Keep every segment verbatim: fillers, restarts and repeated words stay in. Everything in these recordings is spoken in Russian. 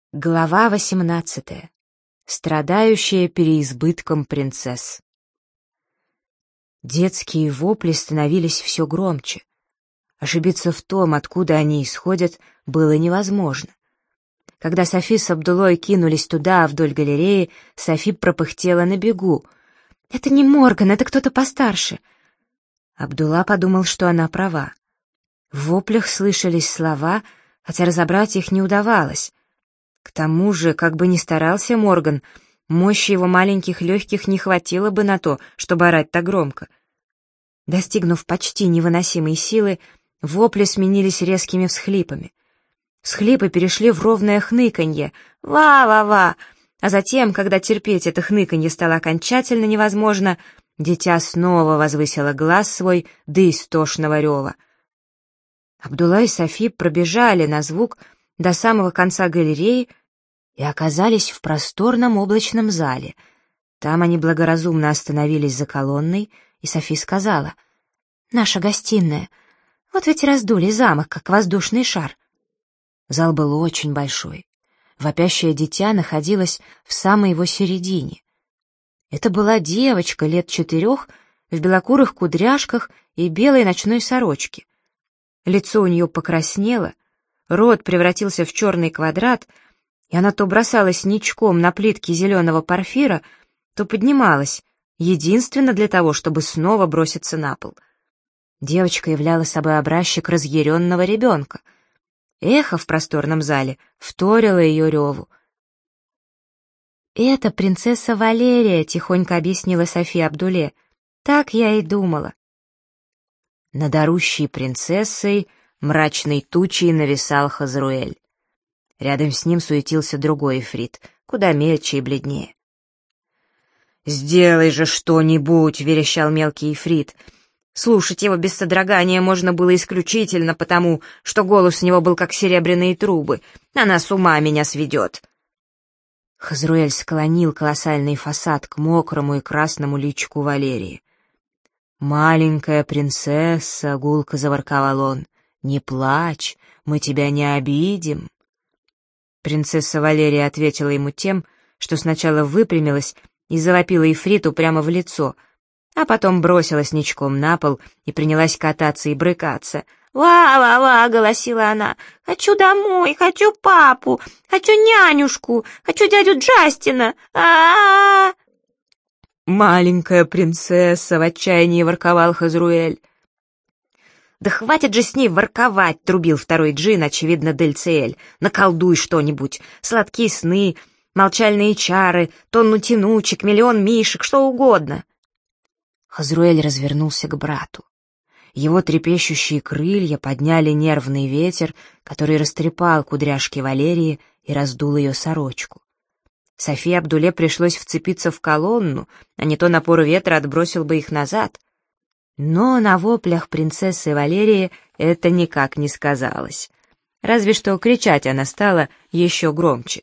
Глава восемнадцатая. Страдающая переизбытком принцесс. Детские вопли становились все громче. Ошибиться в том, откуда они исходят, было невозможно. Когда Софи с Абдулой кинулись туда, вдоль галереи, Софи пропыхтела на бегу. «Это не Морган, это кто-то постарше». Абдулла подумал, что она права. В воплях слышались слова, хотя разобрать их не удавалось. К тому же, как бы ни старался Морган, мощи его маленьких легких не хватило бы на то, чтобы орать так громко. Достигнув почти невыносимой силы, вопли сменились резкими всхлипами. Всхлипы перешли в ровное хныканье «Ва-ва-ва!», а затем, когда терпеть это хныканье стало окончательно невозможно, дитя снова возвысило глаз свой до истошного рева. Абдулла и Софи пробежали на звук до самого конца галереи и оказались в просторном облачном зале. Там они благоразумно остановились за колонной, и Софи сказала: «Наша гостиная. Вот ведь раздули замок, как воздушный шар». Зал был очень большой. Вопящее дитя находилось в самой его середине. Это была девочка лет четырех в белокурых кудряшках и белой ночной сорочке. Лицо у нее покраснело, рот превратился в черный квадрат, и она то бросалась ничком на плитки зеленого порфира, то поднималась, единственно для того, чтобы снова броситься на пол. Девочка являла собой образчик разъяренного ребенка. Эхо в просторном зале вторило ее реву. «Это принцесса Валерия», — тихонько объяснила София Абдуле. «Так я и думала». Над орущей принцессой мрачной тучей нависал Хазруэль. Рядом с ним суетился другой ифрит, куда мельче и бледнее. «Сделай же что-нибудь!» — верещал мелкий ифрит. Слушать его без содрогания можно было исключительно потому, что голос у него был как серебряные трубы. Она с ума меня сведет. Хазруэль склонил колоссальный фасад к мокрому и красному личику Валерии. «Маленькая принцесса», — гулко заворковал он, — «не плачь, мы тебя не обидим». Принцесса Валерия ответила ему тем, что сначала выпрямилась и завопила ифриту прямо в лицо, а потом бросилась ничком на пол и принялась кататься и брыкаться. «Ва-ва-ва!» — голосила она. «Хочу домой, хочу папу, хочу нянюшку, хочу дядю Джастина! А-а-а!» «Маленькая принцесса!» — в отчаянии ворковал Хазруэль. «Да хватит же с ней ворковать!» — трубил второй джин, очевидно, Дельциэль. «Наколдуй что-нибудь! Сладкие сны, молчальные чары, тонну тянучек, миллион мишек, что угодно!» Хазруэль развернулся к брату. Его трепещущие крылья подняли нервный ветер, который растрепал кудряшки Валерии и раздул ее сорочку. Софии Абдуле пришлось вцепиться в колонну, а не то напор ветра отбросил бы их назад. Но на воплях принцессы Валерии это никак не сказалось. Разве что кричать она стала еще громче.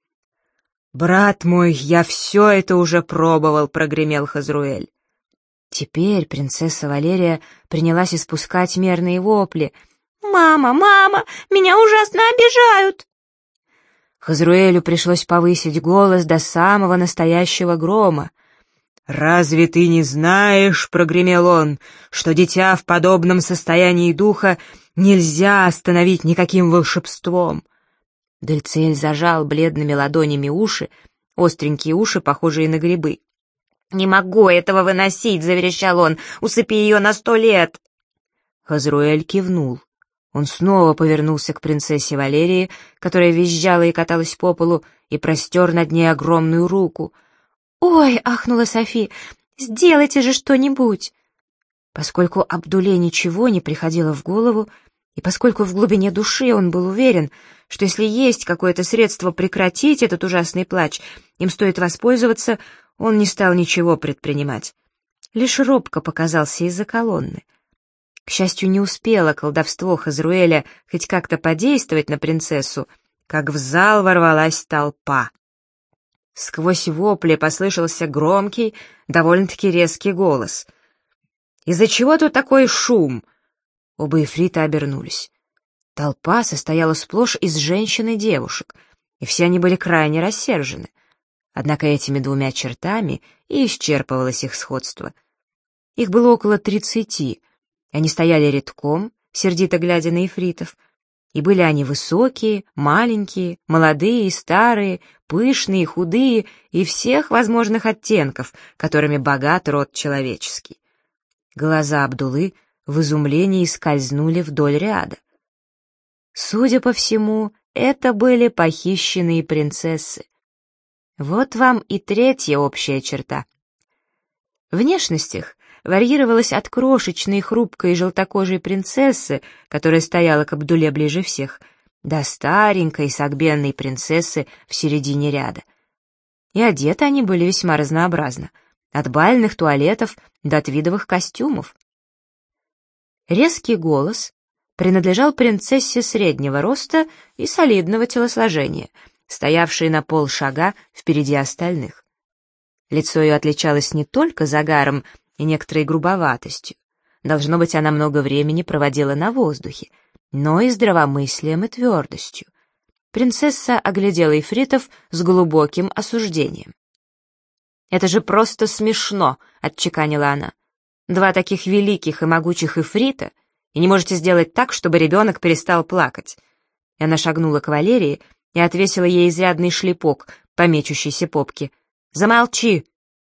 «Брат мой, я все это уже пробовал», — прогремел Хазруэль. Теперь принцесса Валерия принялась испускать мерные вопли. «Мама, мама, меня ужасно обижают!» Хазруэлю пришлось повысить голос до самого настоящего грома. «Разве ты не знаешь, — прогремел он, — что дитя в подобном состоянии духа нельзя остановить никаким волшебством?» Дельциэль зажал бледными ладонями уши, остренькие уши, похожие на грибы. «Не могу этого выносить!» — заверещал он. «Усыпи ее на сто лет!» Хазруэль кивнул. Он снова повернулся к принцессе Валерии, которая визжала и каталась по полу, и простер над ней огромную руку. «Ой!» — ахнула Софи. «Сделайте же что-нибудь!» Поскольку Абдуле ничего не приходило в голову, и поскольку в глубине души он был уверен, что если есть какое-то средство прекратить этот ужасный плач, им стоит воспользоваться, он не стал ничего предпринимать. Лишь робко показался из-за колонны. К счастью, не успело колдовство Хазруэля хоть как-то подействовать на принцессу, как в зал ворвалась толпа. Сквозь вопли послышался громкий, довольно-таки резкий голос. «Из-за чего тут такой шум?» Оба ифрита обернулись. Толпа состояла сплошь из женщин и девушек. и все они были крайне рассержены. Однако этими двумя чертами и исчерпывалось их сходство. Их было около тридцати, они стояли рядком, сердито глядя на ифритов, и были они высокие, маленькие, молодые и старые, пышные, худые и всех возможных оттенков, которыми богат род человеческий. Глаза Абдулы в изумлении скользнули вдоль ряда. Судя по всему, это были похищенные принцессы. Вот вам и третья общая черта. Внешность их варьировалась от крошечной, хрупкой, желтокожей принцессы, которая стояла к Абдуле ближе всех, до старенькой, согбенной принцессы в середине ряда. И одеты они были весьма разнообразно, от бальных туалетов до твидовых костюмов. Резкий голос принадлежал принцессе среднего роста и солидного телосложения, стоявшей на полшага впереди остальных. Лицо ее отличалось не только загаром и некоторой грубоватостью, должно быть, она много времени проводила на воздухе, но и здравомыслием и твердостью. Принцесса оглядела ифритов с глубоким осуждением. «Это же просто смешно», — отчеканила она. «Два таких великих и могучих ифрита, и не можете сделать так, чтобы ребенок перестал плакать». И она шагнула к Валерии и отвесила ей изрядный шлепок по мечущейся попке. «Замолчи!»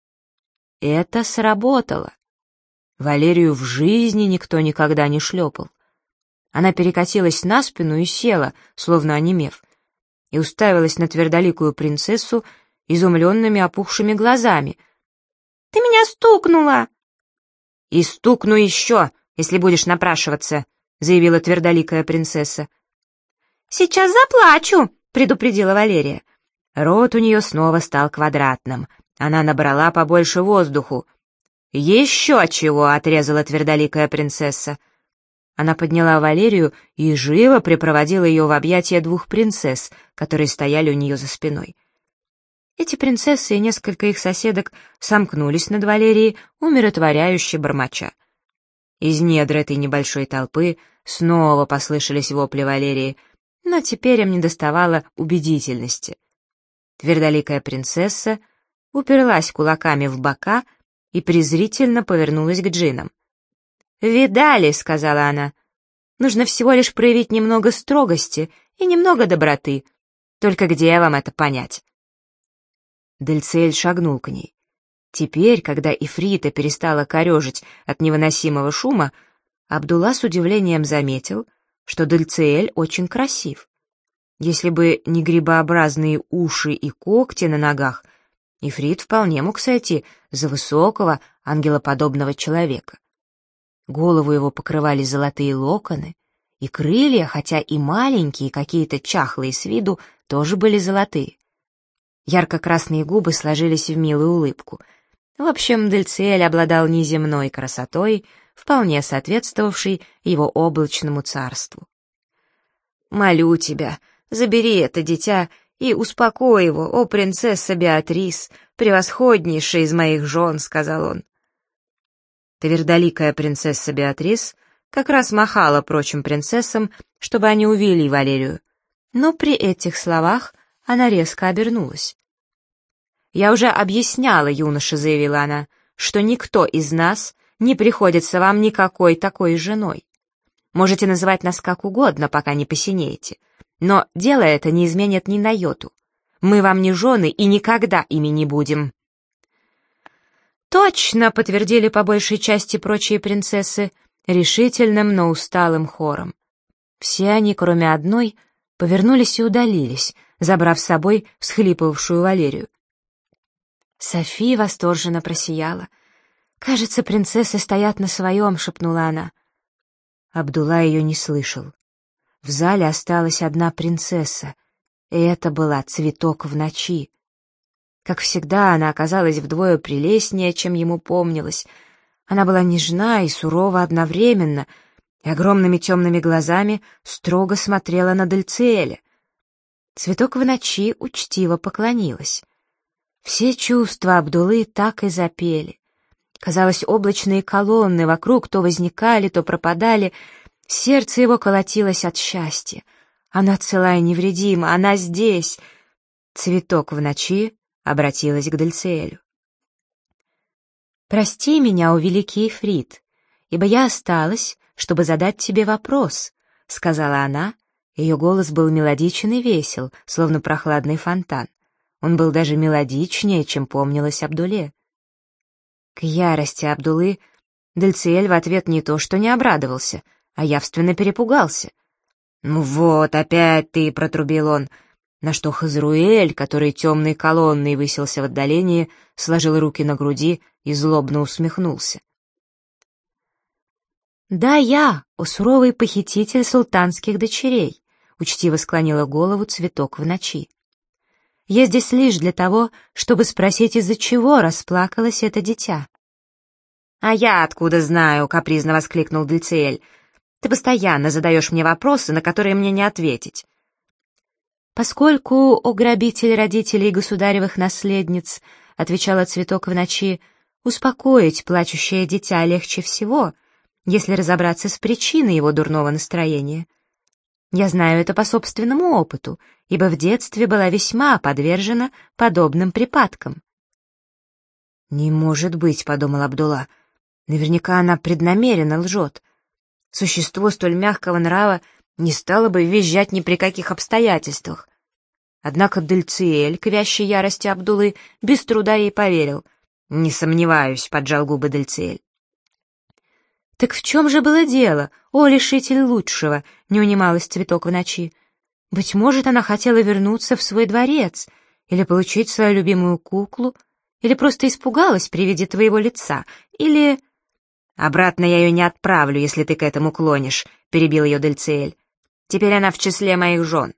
Это сработало. Валерию в жизни никто никогда не шлепал. Она перекатилась на спину и села, словно онемев, и уставилась на твердоликую принцессу изумленными опухшими глазами. «Ты меня стукнула!» «И стукну еще, если будешь напрашиваться», — заявила твердоликая принцесса. «Сейчас заплачу», — предупредила Валерия. Рот у нее снова стал квадратным. Она набрала побольше воздуху. «Еще чего!» — отрезала твердоликая принцесса. Она подняла Валерию и живо припроводила ее в объятия двух принцесс, которые стояли у нее за спиной. Эти принцессы и несколько их соседок сомкнулись над Валерией, умиротворяюще бормоча. Из недр этой небольшой толпы снова послышались вопли Валерии, но теперь им недоставало убедительности. Твердоликая принцесса уперлась кулаками в бока и презрительно повернулась к джиннам. «Видали», — сказала она, — «нужно всего лишь проявить немного строгости и немного доброты. Только где вам это понять?» Дельциэль шагнул к ней. Теперь, когда Ифрита перестала корежить от невыносимого шума, Абдулла с удивлением заметил, что Дельциэль очень красив. Если бы не грибообразные уши и когти на ногах, Ифрит вполне мог сойти за высокого, ангелоподобного человека. Голову его покрывали золотые локоны, и крылья, хотя и маленькие, какие-то чахлые с виду, тоже были золотые. Ярко-красные губы сложились в милую улыбку. В общем, Дельциэль обладал неземной красотой, вполне соответствовавшей его облачному царству. «Молю тебя, забери это дитя и успокой его, о принцесса Беатрис, превосходнейшая из моих жен», — сказал он. Твердоликая принцесса Беатрис как раз махала прочим принцессам, чтобы они увели Валерию, но при этих словах она резко обернулась. «Я уже объясняла, юноша», — заявила она, — «что никто из нас не приходится вам никакой такой женой. Можете называть нас как угодно, пока не посинеете, но дело это не изменит ни на йоту. Мы вам не жены и никогда ими не будем». «Точно», — подтвердили по большей части прочие принцессы, решительным, но усталым хором. Все они, кроме одной, повернулись и удалились, забрав с собой всхлипывавшую Валерию. София восторженно просияла. «Кажется, принцессы стоят на своем», — шепнула она. Абдулла ее не слышал. В зале осталась одна принцесса, и это была Цветок в ночи. Как всегда, она оказалась вдвое прелестнее, чем ему помнилось. Она была нежна и сурова одновременно, и огромными темными глазами строго смотрела на Дельциэля. Цветок в ночи учтиво поклонилась. Все чувства Абдуллы так и запели. Казалось, облачные колонны вокруг то возникали, то пропадали. Сердце его колотилось от счастья. Она цела и невредима, она здесь. Цветок в ночи обратилась к Дельциэлю. «Прости меня, о великий Ифрит, ибо я осталась, чтобы задать тебе вопрос», — сказала она. Ее голос был мелодичен и весел, словно прохладный фонтан. Он был даже мелодичнее, чем помнилось Абдуле. К ярости Абдулы Дельциэль в ответ не то что не обрадовался, а явственно перепугался. «Ну вот, опять ты!» — протрубил он, на что Хазруэль, который темной колонной высился в отдалении, сложил руки на груди и злобно усмехнулся. «Да, я, о суровый похититель султанских дочерей», — учтиво склонила голову Цветок в ночи. «Я здесь лишь для того, чтобы спросить, из-за чего расплакалось это дитя». «А я откуда знаю?» — капризно воскликнул Дельциэль. «Ты постоянно задаешь мне вопросы, на которые мне не ответить». «Поскольку, о грабитель родителей государевых наследниц», — отвечала Цветок в ночи, — «успокоить плачущее дитя легче всего, если разобраться с причиной его дурного настроения. Я знаю это по собственному опыту, ибо в детстве была весьма подвержена подобным припадкам». «Не может быть», — подумал Абдулла, — «наверняка она преднамеренно лжет. Существо столь мягкого нрава не стало бы визжать ни при каких обстоятельствах». Однако Дельциэль, к вящей ярости Абдуллы, без труда ей поверил. «Не сомневаюсь», — поджал губы Дельциэль. «Так в чем же было дело, о лишитель лучшего?» — не унималась Цветок в ночи. «Быть может, она хотела вернуться в свой дворец, или получить свою любимую куклу, или просто испугалась при виде твоего лица, или...» «Обратно я ее не отправлю, если ты к этому клонишь», — перебил ее Дельциэль. «Теперь она в числе моих жен».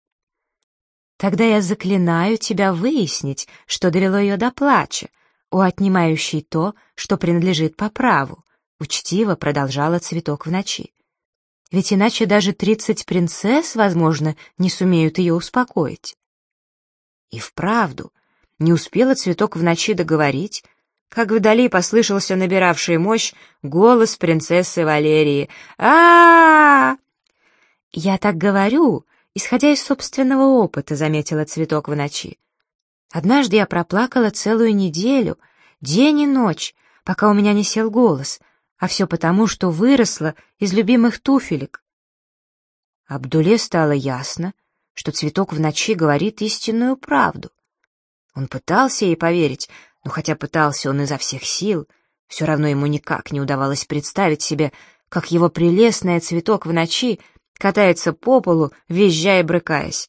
«Тогда я заклинаю тебя выяснить, что довело ее до плача, о отнимающий то, что принадлежит по праву», — учтиво продолжала Цветок в ночи. «Ведь иначе даже тридцать принцесс, возможно, не сумеют ее успокоить». И вправду, не успела Цветок в ночи договорить, как вдали послышался набиравший мощь голос принцессы Валерии. а, -а, -а, -а «Я так говорю, исходя из собственного опыта», — заметила Цветок в ночи. «Однажды я проплакала целую неделю, день и ночь, пока у меня не сел голос, а все потому, что выросла из любимых туфелек». Абдуле стало ясно, что Цветок в ночи говорит истинную правду. Он пытался ей поверить, но хотя пытался он изо всех сил, все равно ему никак не удавалось представить себе, как его прелестная Цветок в ночи катается по полу, визжа и брыкаясь.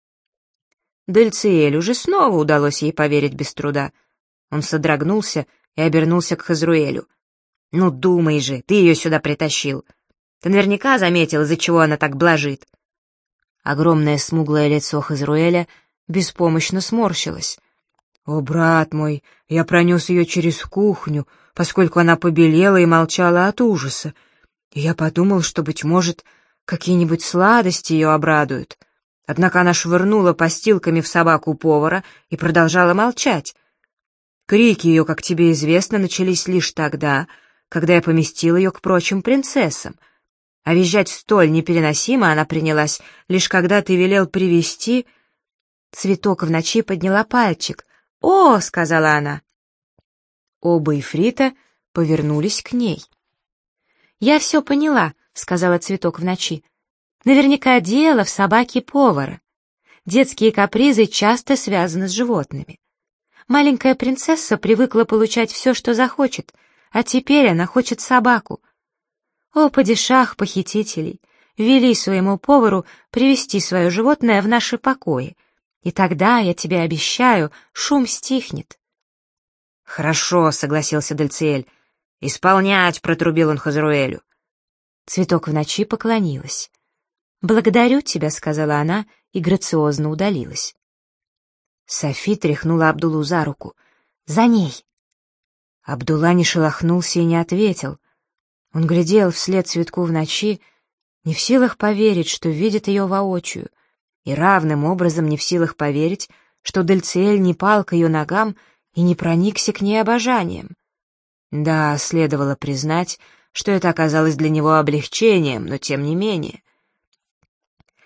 Дельциэлю же снова удалось ей поверить без труда. Он содрогнулся и обернулся к Хазруэлю. «Ну, думай же, ты ее сюда притащил. Ты наверняка заметил, из-за чего она так блажит». Огромное смуглое лицо Хазруэля беспомощно сморщилось. «О, брат мой, я пронес ее через кухню, поскольку она побелела и молчала от ужаса. И я подумал, что, быть может, какие-нибудь сладости ее обрадуют. Однако она швырнула постилками в собаку повара и продолжала молчать. Крики ее, как тебе известно, начались лишь тогда, когда я поместил ее к прочим принцессам. А визжать столь непереносимо она принялась, лишь когда ты велел привести...» Цветок в ночи подняла пальчик. «О!» — сказала она. Оба ифрита повернулись к ней. «Я все поняла», — сказала Цветок в ночи. «Наверняка дело в собаке повара. Детские капризы часто связаны с животными. Маленькая принцесса привыкла получать все, что захочет, а теперь она хочет собаку. О, падишах похитителей, вели своему повару привести свое животное в наши покои, и тогда, я тебе обещаю, шум стихнет». «Хорошо», — согласился Дельциэль. «Исполнять», — протрубил он Хазруэлю. Цветок в ночи поклонилась. «Благодарю тебя», — сказала она и грациозно удалилась. Софи тряхнула Абдуллу за руку. «За ней!» Абдулла не шелохнулся и не ответил. Он глядел вслед Цветку в ночи, не в силах поверить, что видит ее воочию, и равным образом не в силах поверить, что Дельциэль не пал к ее ногам и не проникся к ней обожанием. Да, следовало признать, что это оказалось для него облегчением, но тем не менее.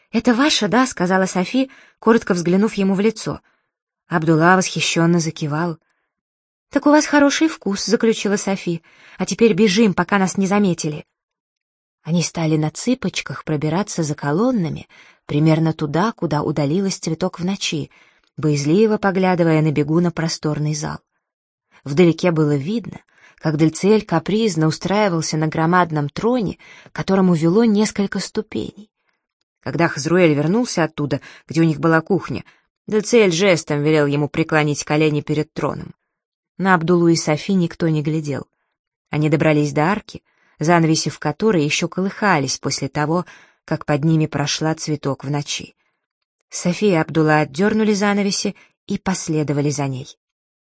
«Это ваша, да?» — сказала Софи, коротко взглянув ему в лицо. Абдулла восхищенно закивал. «Так у вас хороший вкус», — заключила Софи. «А теперь бежим, пока нас не заметили». Они стали на цыпочках пробираться за колоннами, примерно туда, куда удалилась Цветок в ночи, боязливо поглядывая на бегу на просторный зал. Вдалеке было видно, как Дельциэль капризно устраивался на громадном троне, к которому вело несколько ступеней. Когда Хазруэль вернулся оттуда, где у них была кухня, Дельциэль жестом велел ему преклонить колени перед троном. На Абдуллу и Софи никто не глядел. Они добрались до арки, занавеси в которой еще колыхались после того, как под ними прошла Цветок в ночи. Софи и Абдулла отдернули занавеси и последовали за ней.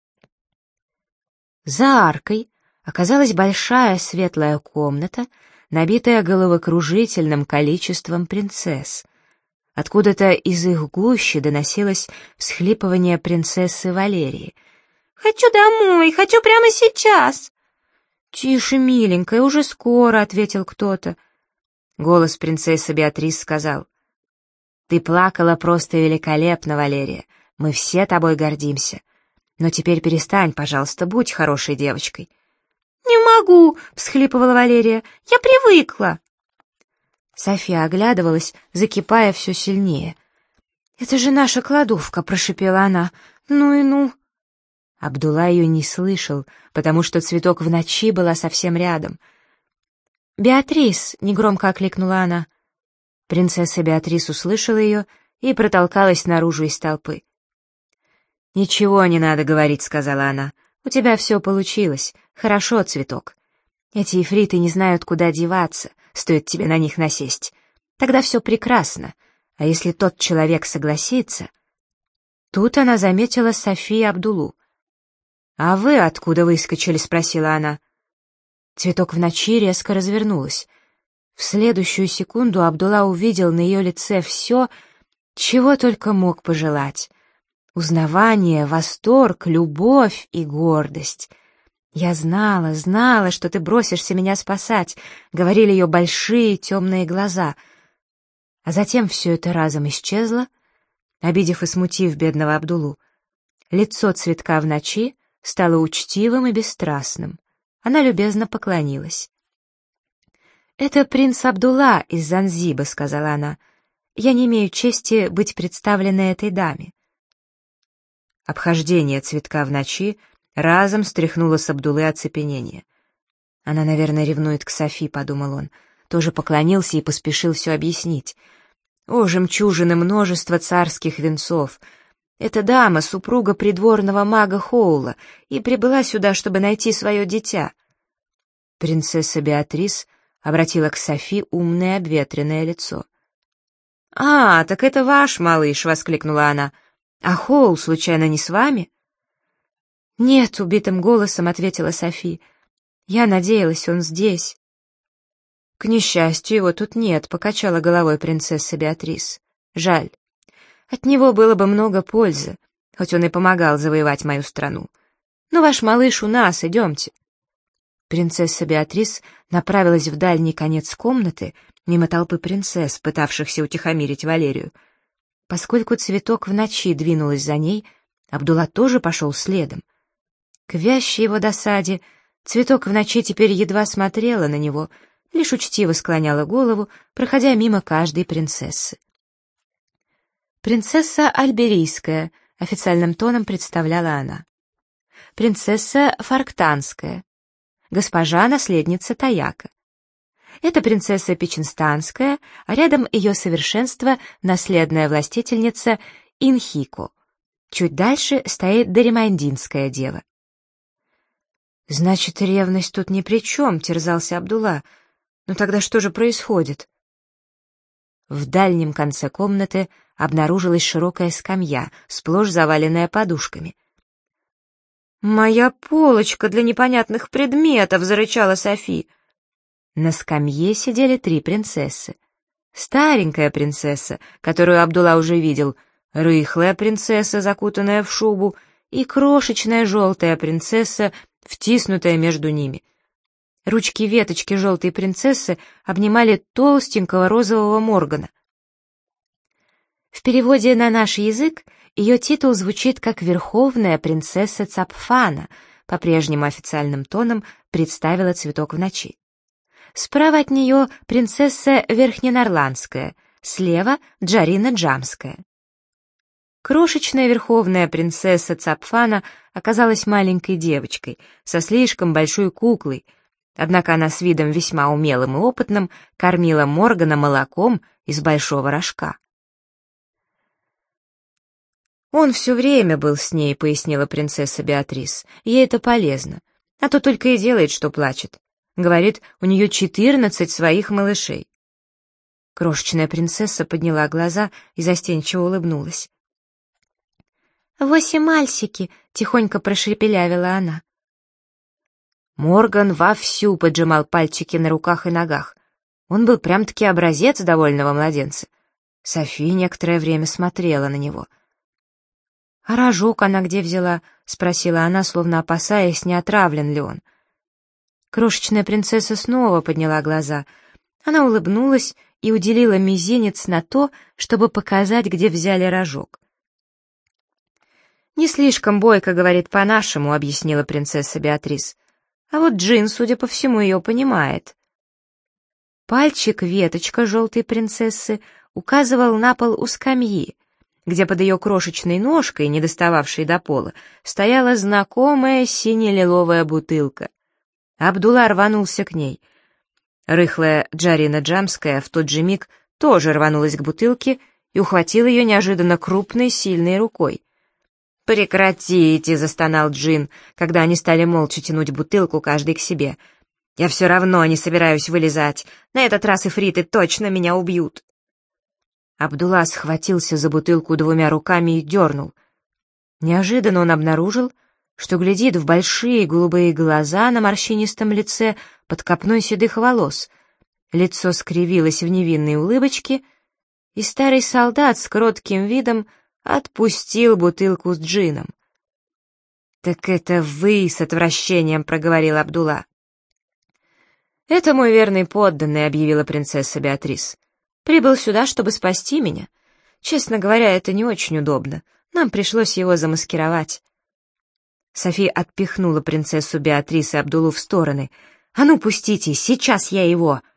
За аркой оказалась большая светлая комната, набитая головокружительным количеством принцесс. Откуда-то из их гущи доносилось всхлипывание принцессы Валерии. «Хочу домой, хочу прямо сейчас!» «Тише, миленькая, уже скоро», — ответил кто-то. Голос принцессы Беатрис сказал: «Ты плакала просто великолепно, Валерия, мы все тобой гордимся. Но теперь перестань, пожалуйста, будь хорошей девочкой». «Не могу», — всхлипывала Валерия, — «я привыкла». София оглядывалась, закипая все сильнее. «Это же наша кладовка», — прошипела она. «Ну и ну». Абдулла ее не слышал, потому что Цветок в ночи была совсем рядом. «Беатрис!» — негромко окликнула она. Принцесса Беатрис услышала ее и протолкалась наружу из толпы. «Ничего не надо говорить», — сказала она. «У тебя все получилось. Хорошо, Цветок. Эти ифриты не знают, куда деваться, стоит тебе на них насесть. Тогда все прекрасно. А если тот человек согласится...» Тут она заметила Софи и Абдуллу. «А вы откуда выскочили?» — спросила она. Цветок в ночи резко развернулась. В следующую секунду Абдулла увидел на ее лице все, чего только мог пожелать. Узнавание, восторг, любовь и гордость. «Я знала, знала, что ты бросишься меня спасать», — говорили ее большие темные глаза. А затем все это разом исчезло, обидев и смутив бедного Абдуллу. Лицо Цветка в ночи стало учтивым и бесстрастным. Она любезно поклонилась. «Это принц Абдулла из Занзиба», — сказала она. «Я не имею чести быть представленной этой даме». Обхождение Цветка в ночи разом стряхнуло с Абдуллы оцепенение. «Она, наверное, ревнует к Софи», — подумал он. Тоже поклонился и поспешил все объяснить. «О, жемчужины множества царских венцов! Эта дама — супруга придворного мага Хоула и прибыла сюда, чтобы найти свое дитя». Принцесса Беатрис обратила к Софи умное обветренное лицо. «А, так это ваш малыш!» — воскликнула она. «А Хоул, случайно, не с вами?» «Нет», — убитым голосом ответила Софи. «Я надеялась, он здесь». «К несчастью, его тут нет», — покачала головой принцесса Беатрис. «Жаль. От него было бы много пользы, хоть он и помогал завоевать мою страну. Но ваш малыш у нас, идемте». Принцесса Беатрис направилась в дальний конец комнаты, мимо толпы принцесс, пытавшихся утихомирить Валерию. Поскольку Цветок в ночи двинулась за ней, Абдулла тоже пошел следом. К вящей его досаде Цветок в ночи теперь едва смотрела на него, лишь учтиво склоняла голову, проходя мимо каждой принцессы. «Принцесса Альберийская», — официальным тоном представляла она. «Принцесса Фарктанская. Госпожа наследница Таяка. Это принцесса Печенстанская, а рядом ее совершенство наследная властительница Инхико. Чуть дальше стоит Даримандинская дева». «Значит, ревность тут ни при чем», — терзался Абдулла. «Но тогда что же происходит?» В дальнем конце комнаты обнаружилась широкая скамья, сплошь заваленная подушками. «Моя полочка для непонятных предметов!» — зарычала Софи. На скамье сидели три принцессы. Старенькая принцесса, которую Абдулла уже видел, рыхлая принцесса, закутанная в шубу, и крошечная желтая принцесса, втиснутая между ними. Ручки веточки желтой принцессы обнимали толстенького розового Моргана. В переводе на наш язык ее титул звучит как «Верховная принцесса Цапфана», по-прежнему официальным тоном представила «Цветок в ночи». Справа от нее принцесса Верхненарландская, слева Джарина Джамская. Крошечная верховная принцесса Цапфана оказалась маленькой девочкой, со слишком большой куклой, однако она с видом весьма умелым и опытным кормила Моргана молоком из большого рожка. «Он все время был с ней», — пояснила принцесса Беатрис. «Ей это полезно, а то только и делает, что плачет. Говорит, у нее четырнадцать своих малышей». Крошечная принцесса подняла глаза и застенчиво улыбнулась. «Восемь мальчики», — тихонько прошепелявила она. Морган вовсю поджимал пальчики на руках и ногах. Он был прям-таки образец довольного младенца. Софи некоторое время смотрела на него. «А рожок она где взяла?» — спросила она, словно опасаясь, не отравлен ли он. Крошечная принцесса снова подняла глаза. Она улыбнулась и уделила мизинец на то, чтобы показать, где взяли рожок. «Не слишком бойко говорит по-нашему», — объяснила принцесса Беатрис. «А вот Джин, судя по всему, ее понимает». Пальчик-веточка желтой принцессы указывал на пол у скамьи, где под ее крошечной ножкой, не достававшей до пола, стояла знакомая сине-лиловая бутылка. Абдулла рванулся к ней. Рыхлая Джарина Джамская в тот же миг тоже рванулась к бутылке и ухватила ее неожиданно крупной, сильной рукой. «Прекратите!» — застонал Джин, когда они стали молча тянуть бутылку каждый к себе. «Я все равно не собираюсь вылезать. На этот раз ифриты точно меня убьют!» Абдулла схватился за бутылку двумя руками и дернул. Неожиданно он обнаружил, что глядит в большие голубые глаза на морщинистом лице под копной седых волос. Лицо скривилось в невинной улыбочке, и старый солдат с кротким видом отпустил бутылку с джином. «Так это вы!» — с отвращением проговорил Абдулла. «Это мой верный подданный», — объявила принцесса Беатрис. «Прибыл сюда, чтобы спасти меня. Честно говоря, это не очень удобно. Нам пришлось его замаскировать». Софи отпихнула принцессу Беатрис и Абдуллу в стороны. «А ну, пустите, сейчас я его!»